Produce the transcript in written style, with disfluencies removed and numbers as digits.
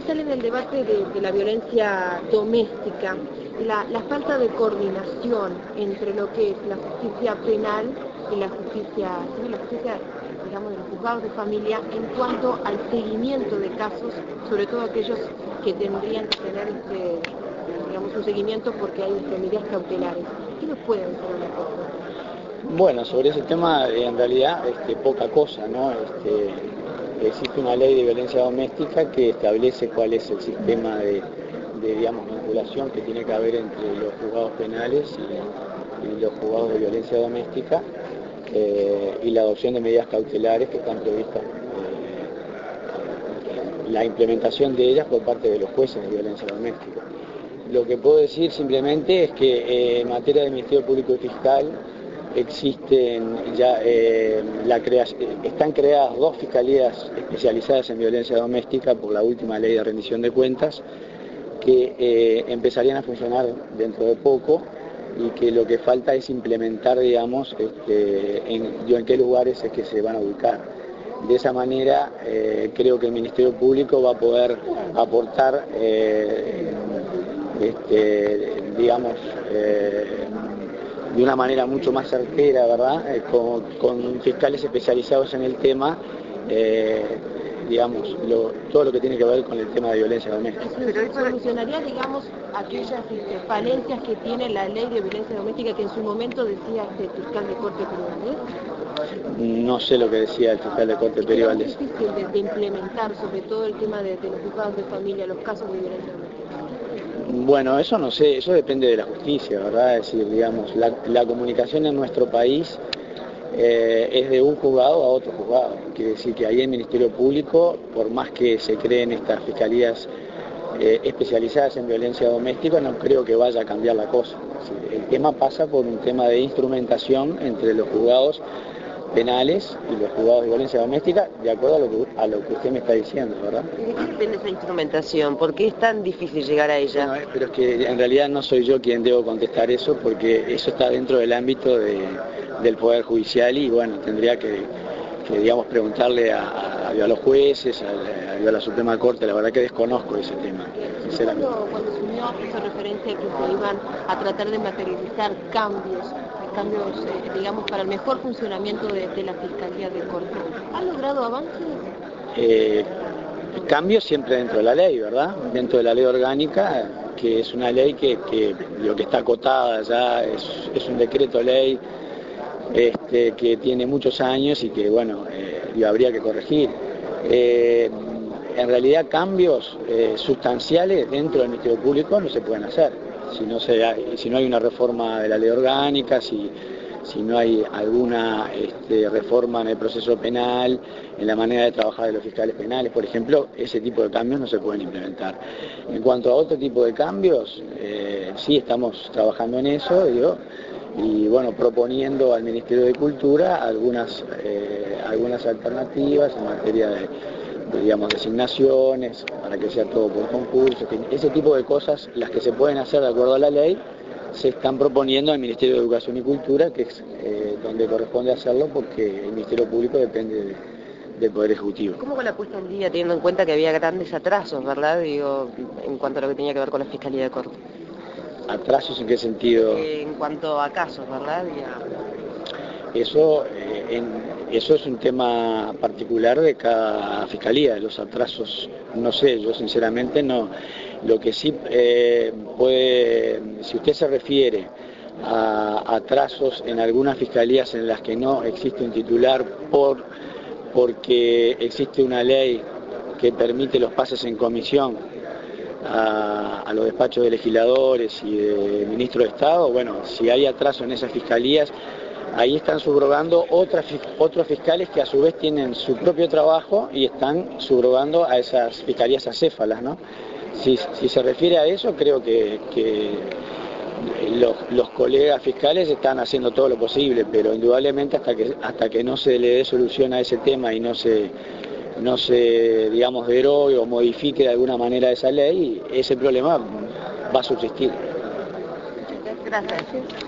sale en el debate de la violencia doméstica la falta de coordinación entre lo que es la justicia penal y la justicia civil, la justicia, digamos, de los juzgados de familia en cuanto al seguimiento de casos, sobre todo aquellos que tendrían que tener digamos, un seguimiento porque hay medidas cautelares. ¿Qué nos puede decir al respecto? Bueno, sobre ese tema en realidad poca cosa, ¿no? Existe una ley de violencia doméstica que establece cuál es el sistema de digamos, vinculación que tiene que haber entre los juzgados penales y los juzgados de violencia doméstica y la adopción de medidas cautelares que están previstas, la implementación de ellas por parte de los jueces de violencia doméstica. Lo que puedo decir simplemente es que en materia de Ministerio Público y Fiscal existen ya están creadas 2 fiscalías especializadas en violencia doméstica por la última ley de rendición de cuentas que empezarían a funcionar dentro de poco y que lo que falta es implementar, digamos, en qué lugares es que se van a ubicar. De esa manera creo que el Ministerio Público va a poder aportar digamos, de una manera mucho más certera, ¿verdad? Con fiscales especializados en el tema, digamos, todo lo que tiene que ver con el tema de violencia doméstica. Pero solucionaría, digamos, aquellas falencias que tiene la ley de violencia doméstica que en su momento decía este fiscal de Corte Peribáñez. No sé lo que decía el fiscal de Corte Peribáñez. Es difícil de implementar, sobre todo el tema de los juzgados de familia, los casos de violencia doméstica. Bueno, eso no sé, eso depende de la justicia, ¿verdad? Es decir, digamos, la comunicación en nuestro país es de un juzgado a otro juzgado. Quiere decir que ahí el Ministerio Público, por más que se creen estas fiscalías especializadas en violencia doméstica, no creo que vaya a cambiar la cosa. Es decir, el tema pasa por un tema de instrumentación entre los juzgados penales y los juzgados de violencia doméstica, de acuerdo a lo que usted me está diciendo, ¿verdad? ¿De qué depende esa instrumentación? ¿Por qué es tan difícil llegar a ella? Bueno, pero es que en realidad no soy yo quien debo contestar eso, porque eso está dentro del ámbito del Poder Judicial y bueno, tendría que digamos, preguntarle a los jueces, a la Suprema Corte. La verdad que desconozco ese tema, sinceramente. Cuando se unió hizo referencia a que se iban a tratar de materializar cambios, digamos, para el mejor funcionamiento de la Fiscalía de Corte. ¿Han logrado avances? Cambios siempre dentro de la ley, ¿verdad? Dentro de la ley orgánica, que es una ley que lo que está acotada ya es un decreto ley que tiene muchos años y que, bueno, habría que corregir. En realidad cambios sustanciales dentro del Ministerio Público no se pueden hacer. Si no hay una reforma de la ley orgánica, si no hay alguna reforma en el proceso penal, en la manera de trabajar de los fiscales penales, por ejemplo, ese tipo de cambios no se pueden implementar. En cuanto a otro tipo de cambios, sí estamos trabajando en eso, y bueno, proponiendo al Ministerio de Cultura algunas alternativas en materia de digamos, designaciones, para que sea todo por concurso, ese tipo de cosas, las que se pueden hacer de acuerdo a la ley, se están proponiendo al Ministerio de Educación y Cultura, que es donde corresponde hacerlo, porque el Ministerio Público depende del Poder Ejecutivo. ¿Cómo con la puesta al día, teniendo en cuenta que había grandes atrasos, verdad, digo, en cuanto a lo que tenía que ver con la Fiscalía de Corte? ¿Atrasos en qué sentido? En cuanto a casos, ¿verdad? Eso es un tema particular de cada fiscalía, los atrasos, no sé, yo sinceramente no. Lo que sí si usted se refiere a atrasos en algunas fiscalías en las que no existe un titular porque existe una ley que permite los pases en comisión a los despachos de legisladores y de ministros de Estado, bueno, si hay atraso en esas fiscalías, ahí están subrogando otros fiscales que a su vez tienen su propio trabajo y están subrogando a esas fiscalías acéfalas, ¿no? Si se refiere a eso, creo que los colegas fiscales están haciendo todo lo posible, pero indudablemente hasta que no se le dé solución a ese tema y no se digamos, derogue o modifique de alguna manera esa ley, ese problema va a subsistir. Gracias.